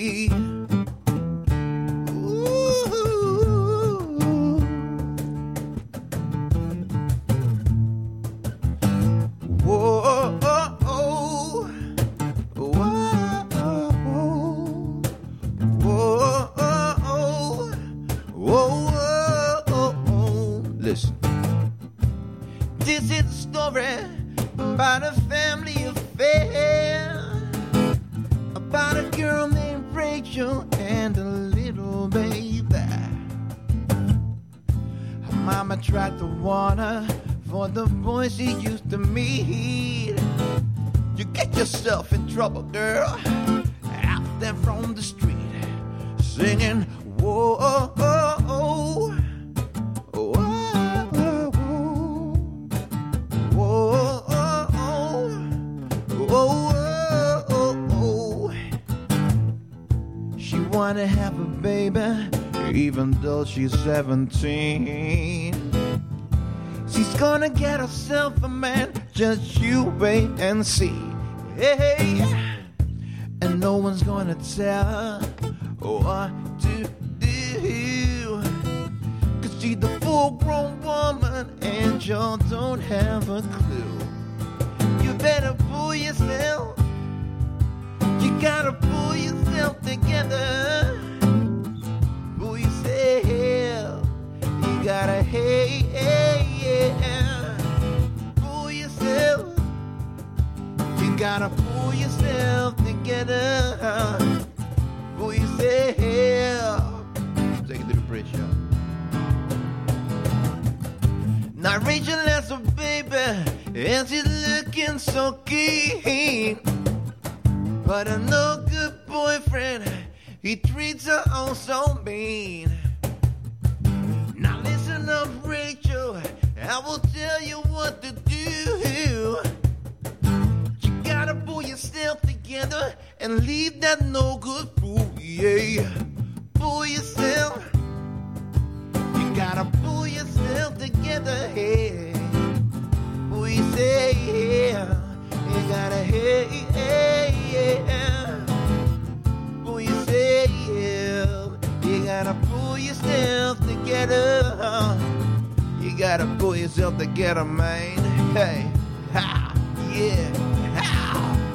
Listen. This is a story about a family affair, about a girl named Rachel and a little baby. Her mama tried to warn her for the boy she used to meet. You get yourself in trouble, girl, out there on the street, singing, whoa, oh, oh, oh. Wanna have a baby, even though she's 17. She's gonna get herself a man, just you wait and see. Hey, and no one's gonna tell her what to do, 'cause she's the full-grown woman and you don't have a clue. You better pull yourself. You gotta pull yourself together. Pull yourself. You gotta, hey, yeah. Pull yourself. You gotta pull yourself together. Pull yourself. Take it to the bridge, y'all. Now Rachel has a baby, and she's looking so keen. But a no good boyfriend, he treats her oh so mean. Now listen up, Rachel, I will tell you what to do. You gotta pull yourself together and leave that no good fool, yeah. Pull yourself. You gotta pull yourself together, hey. Pull yourself, yeah. You gotta, hey, hey, yeah. Pull yourself. You gotta pull yourself together. You gotta pull yourself together, man. Hey, ha, yeah, ha.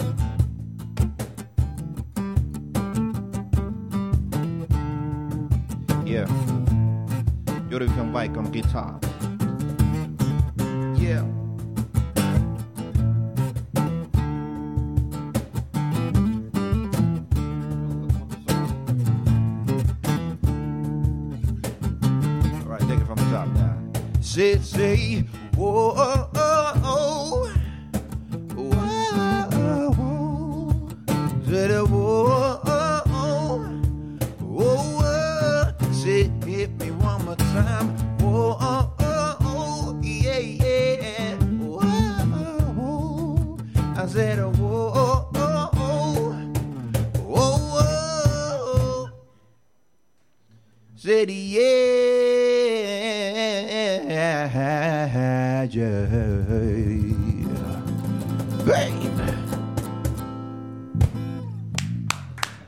Yeah. European bike on guitar. Yeah. Say, whoa, oh, oh, oh, whoa, whoa, say, whoa, oh, oh, whoa, say, hit me one more time, whoa, oh, oh, oh, yeah, yeah, whoa, whoa, I said, whoa, oh, oh, oh, whoa, said, yeah. Yeah. Hey.